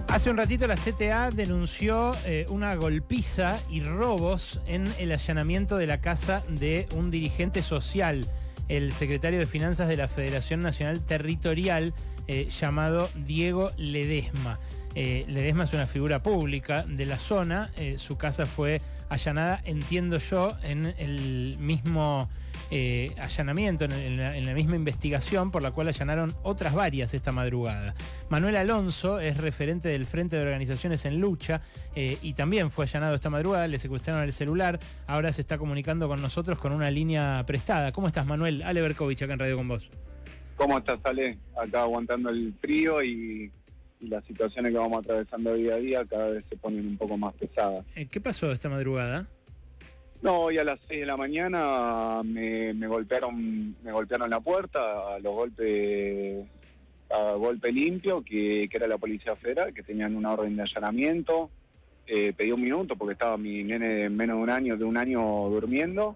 Hace un ratito la CTA denunció una golpiza y robos en el allanamiento de la casa de un dirigente social, el secretario de Finanzas de la Federación Nacional Territorial, llamado Diego Ledesma. Ledesma es una figura pública de la zona. Su casa fue allanada, entiendo yo, en el mismo allanamiento, en la misma investigación por la cual allanaron otras varias esta madrugada. Manuel Alonso es referente del Frente de Organizaciones en Lucha y también fue allanado esta madrugada, le secuestraron el celular, ahora se está comunicando con nosotros con una línea prestada. ¿Cómo estás, Manuel? Ale Berkovich, acá en Radio con vos. ¿Cómo estás, Ale? Acá aguantando el frío y las situaciones que vamos atravesando día a día cada vez se ponen un poco más pesadas. ¿Qué pasó esta madrugada? No, hoy a las 6 de la mañana me golpearon la puerta a golpe limpio, que era la Policía Federal, que tenían una orden de allanamiento. Pedí un minuto porque estaba mi nene de menos de un año durmiendo.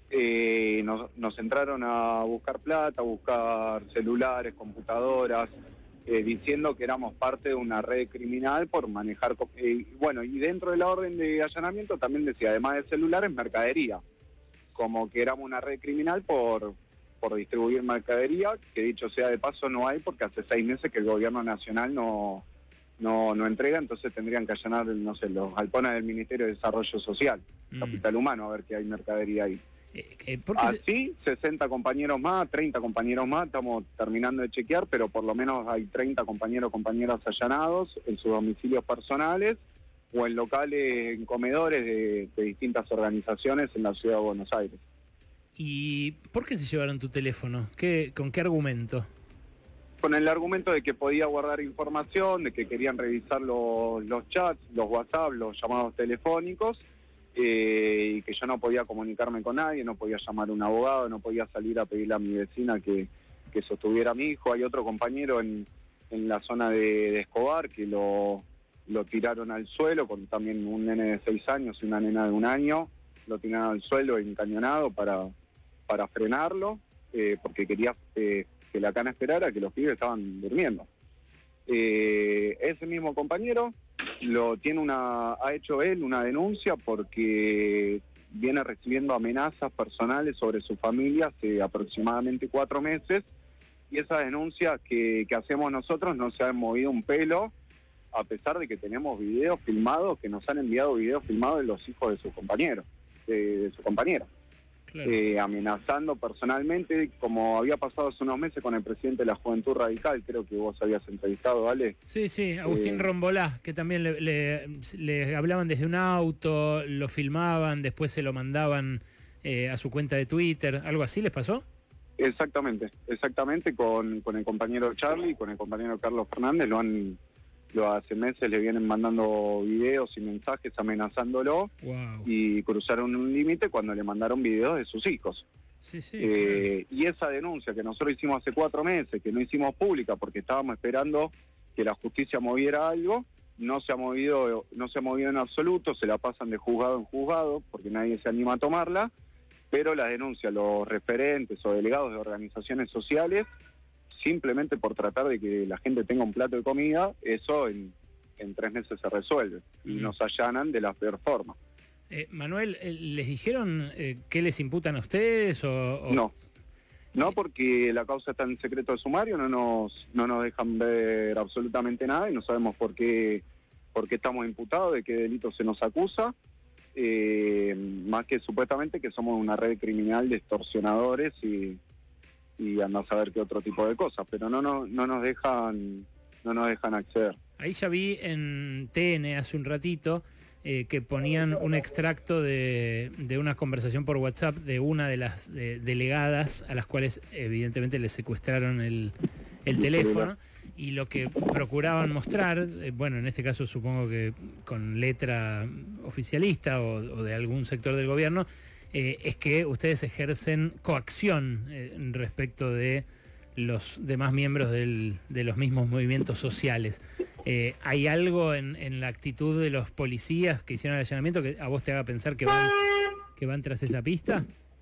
Nos entraron a buscar plata, a buscar celulares, computadoras, diciendo que éramos parte de una red criminal por manejar... y dentro de la orden de allanamiento también decía, además de celulares, mercadería. Como que éramos una red criminal por distribuir mercadería, que dicho sea de paso no hay porque hace 6 meses que el gobierno nacional no entrega, entonces tendrían que allanar, no sé, los galpones del Ministerio de Desarrollo Social, Capital Humano, a ver qué hay mercadería ahí. Así, 60 compañeros más, 30 compañeros más, estamos terminando de chequear, pero por lo menos hay 30 compañeras allanados en sus domicilios personales o en locales, en comedores de distintas organizaciones en la ciudad de Buenos Aires. ¿Y por qué se llevaron tu teléfono? ¿Con qué argumento? Con el argumento de que podía guardar información, de que querían revisar los chats, los WhatsApp, los llamados telefónicos, y que yo no podía comunicarme con nadie, no podía llamar a un abogado, no podía salir a pedirle a mi vecina que sostuviera a mi hijo. Hay otro compañero en la zona de Escobar que lo tiraron al suelo, con también un nene de 6 años y una nena de 1 año, lo tiraron al suelo encañonado para frenarlo, porque quería que la cana esperara que los pibes estaban durmiendo. Ese mismo compañero ha hecho él una denuncia porque viene recibiendo amenazas personales sobre su familia hace aproximadamente 4 meses, y esas denuncias que hacemos nosotros no se han movido un pelo, a pesar de que tenemos videos filmados, que nos han enviado videos filmados de los hijos de sus compañeros, de su compañera. Claro. Amenazando personalmente, como había pasado hace unos meses con el presidente de la Juventud Radical, creo que vos habías entrevistado, ¿vale? Sí, Agustín Rombolá, que también le hablaban desde un auto, lo filmaban, después se lo mandaban a su cuenta de Twitter, ¿algo así les pasó? Exactamente, con el compañero Charlie, con el compañero Carlos Fernández, hace meses le vienen mandando videos y mensajes amenazándolo. Wow. Y cruzaron un límite cuando le mandaron videos de sus hijos. Sí, claro. Y esa denuncia que nosotros hicimos hace 4 meses, que no hicimos pública porque estábamos esperando que la justicia moviera algo, no se ha movido en absoluto, se la pasan de juzgado en juzgado porque nadie se anima a tomarla, pero la denuncia, los referentes o delegados de organizaciones sociales, simplemente por tratar de que la gente tenga un plato de comida, eso en 3 meses se resuelve. Y nos allanan de la peor forma. Manuel, ¿les dijeron qué les imputan a ustedes? No, porque la causa está en secreto de sumario, no nos dejan ver absolutamente nada y no sabemos por qué estamos imputados, de qué delito se nos acusa, más que supuestamente que somos una red criminal de extorsionadores y andar a saber qué otro tipo de cosas, pero no nos dejan acceder. Ahí ya vi en TN hace un ratito que ponían un extracto de una conversación por WhatsApp de una de las delegadas a las cuales evidentemente le secuestraron el teléfono, y lo que procuraban mostrar, en este caso supongo que con letra oficialista o de algún sector del gobierno, es que ustedes ejercen coacción respecto de los demás miembros de los mismos movimientos sociales. ¿Hay algo en la actitud de los policías que hicieron el allanamiento que a vos te haga pensar que van tras esa pista?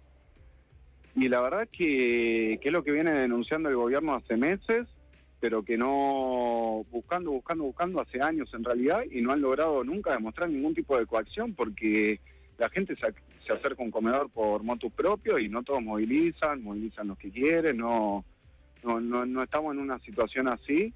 Y la verdad que es lo que viene denunciando el gobierno hace meses, pero que no buscando hace años en realidad y no han logrado nunca demostrar ningún tipo de coacción porque la gente se acerca a un comedor por motus propio y no todos movilizan los que quieren, no estamos en una situación así.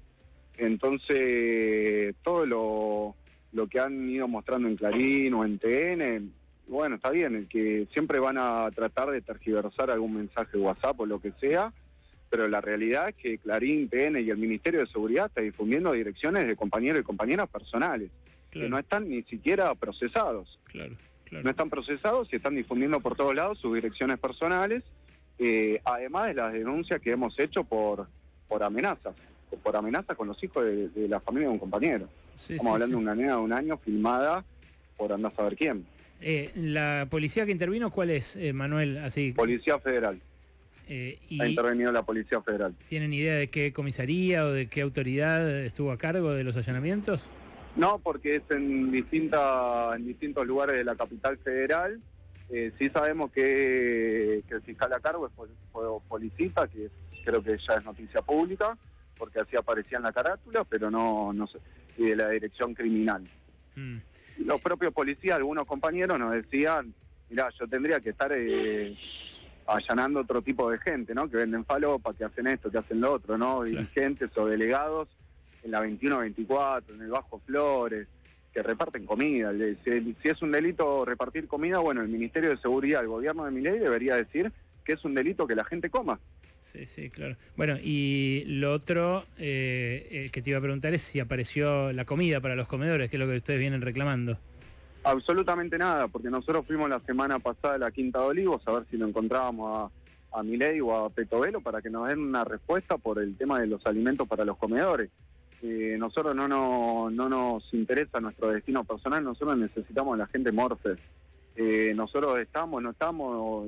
Entonces, todo lo que han ido mostrando en Clarín o en TN, bueno, está bien, el que siempre van a tratar de tergiversar algún mensaje de WhatsApp o lo que sea, pero la realidad es que Clarín, TN y el Ministerio de Seguridad está difundiendo direcciones de compañeros y compañeras personales, que no están ni siquiera procesados. No están procesados y están difundiendo por todos lados sus direcciones personales, además de las denuncias que hemos hecho por amenazas con los hijos de la familia de un compañero. Estamos hablando de una nena de 1 año filmada por andar a saber quién. ¿La policía que intervino cuál es, Manuel? Así. Policía Federal. Ha intervenido la Policía Federal. ¿Tienen idea de qué comisaría o de qué autoridad estuvo a cargo de los allanamientos? No, porque es en distintos lugares de la capital federal. Sí sabemos que el fiscal a cargo fue Policita, que creo que ya es noticia pública, porque así aparecía en la carátula, pero no sé, y de la dirección criminal. Los propios policías, algunos compañeros nos decían, mirá, yo tendría que estar allanando otro tipo de gente, ¿no? Que venden falopa, que hacen esto, que hacen lo otro, ¿no? Dirigentes o delegados en la 21-24, en el Bajo Flores, que reparten comida. Si es un delito repartir comida, bueno, el Ministerio de Seguridad, el gobierno de Milei debería decir que es un delito que la gente coma. Sí, claro. Bueno, y lo otro que te iba a preguntar es si apareció la comida para los comedores, que es lo que ustedes vienen reclamando. Absolutamente nada, porque nosotros fuimos la semana pasada a la Quinta de Olivos a ver si lo encontrábamos a Milei o a Petovelo para que nos den una respuesta por el tema de los alimentos para los comedores. Nosotros no nos interesa nuestro destino personal, nosotros necesitamos a la gente Morphe. Nosotros no estamos,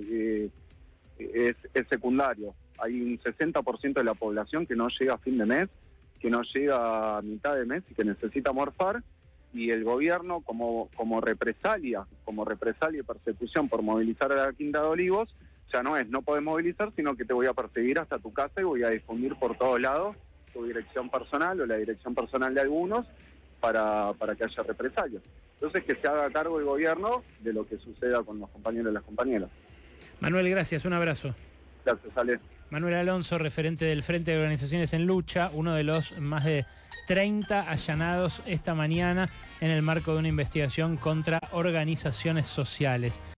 es secundario. Hay un 60% de la población que no llega a fin de mes, que no llega a mitad de mes y que necesita morfar, y el gobierno como represalia y persecución por movilizar a la Quinta de Olivos, ya no podés movilizar, sino que te voy a perseguir hasta tu casa y voy a difundir por todos lados tu dirección personal o la dirección personal de algunos para que haya represalias. Entonces que se haga cargo el gobierno de lo que suceda con los compañeros y las compañeras. Manuel, gracias, un abrazo. Gracias, Ale. Manuel Alonso, referente del Frente de Organizaciones en Lucha, uno de los más de 30 allanados esta mañana en el marco de una investigación contra organizaciones sociales.